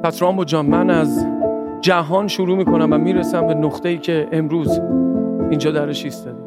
پس رامبو جان، من از جهان شروع میکنم و میرسم به نقطه‌ای که امروز اینجا درش ایستادیم.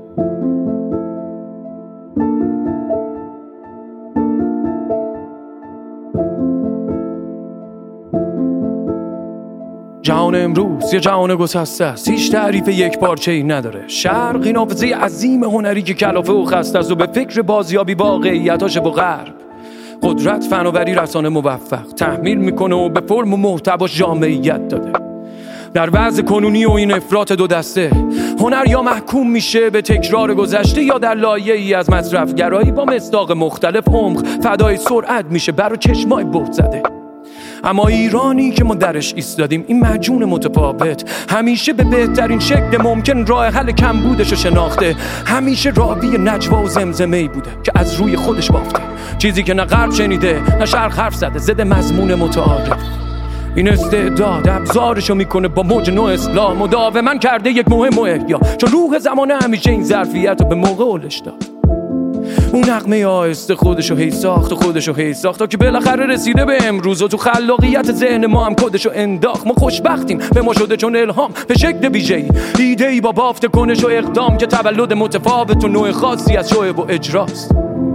جهان امروز یه جهان گسسته است، هیچ تعریف یک پارچه‌ای نداره. شرق این حافظه عظیم هنری که کلافه و خسته است و به فکر بازیابی واقعیتاش با غرب. قدرت، فناوری، رسانه موفق تحمیل میکنه و به فرم و محتواش جامعیت داده. در وضع کنونی و این افراط دو دسته، هنر یا محکوم میشه به تکرار گذشته یا در لایه‌ای از مصرفگرایی با مصداق مختلف عمق فدای سرعت میشه برای چشمای بهت زده. اما ایرانی که ما درش ایستادیم، این مجون متفاوت همیشه به بهترین شکل ممکن راه حل کمبودش رو شناخته. همیشه راوی نجوا و زمزمه‌ای بوده که از روی خودش بافته، چیزی که نه غرب شنیده نه شرق حرف زده، ضد مضمون متعارف. این استعداد ابزارشو میکنه با موج نو اسلام، مداوما کرده یک مهم و احیا، چون روح زمانه همیشه این ظرفیت رو به موقع اولش داد. اون نغمه آهسته خودشو هی ساخت و خودشو هی ساخت تا که بالاخره رسیده به امروز و تو خلاقیت ذهن ما هم کدشو انداخت. ما خوشبختیم به ما شده چون الهام به شکل ویژه‌ای، ایده‌ای با بافت کنش و اقدام که تولد متفاوت و نوع خاصی از شعب و اجراست.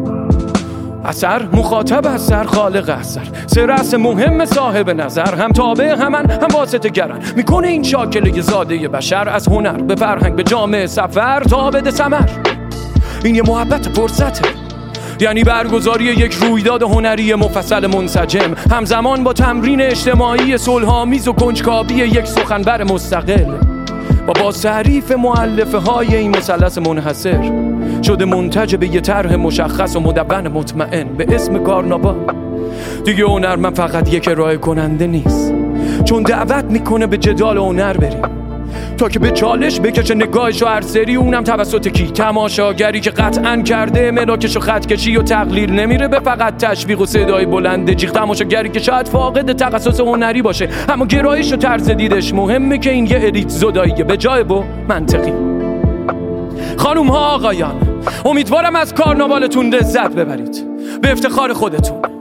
اثر مخاطب اثر، خالق اثر، سه رأس مهم صاحب نظر، هم تابع همن هم واسطه گرن. میکنه این شاکله زاده بشر از هنر به فرهنگ به جامعه سفر تا بده ثمر. این یه محبت فرصته، یعنی برگزاری یک رویداد هنری مفصل منسجم، همزمان با تمرین اجتماعی صلح‌آمیز و کنجکاوی یک سخنور مستقل. و با تعریف مؤلفه های این مثلث منحصر شده منتج به یه طرح مشخص و مدون مطمئن به اسم کارناوال. دیگه هنرمند فقط یک ارائه کننده نیست، چون دعوت میکنه به جدال هنر بریم تا که به چالش بکشه نگاهشو هر سری، اونم توسط کی؟ تماشاگری که قطعاً کرده ملاکشو خط کشی و تقلیل نمیره به فقط تشویق و صدای بلند جیغ. تماشاگری که شاید فاقد تخصص هنری باشه اما گرایش و طرز دیدش مهمه که این یه الیت زداییه به جای با منطقی. خانوم ها آقایان، امیدوارم از کارناوالتون لذت ببرید، به افتخار خودتون.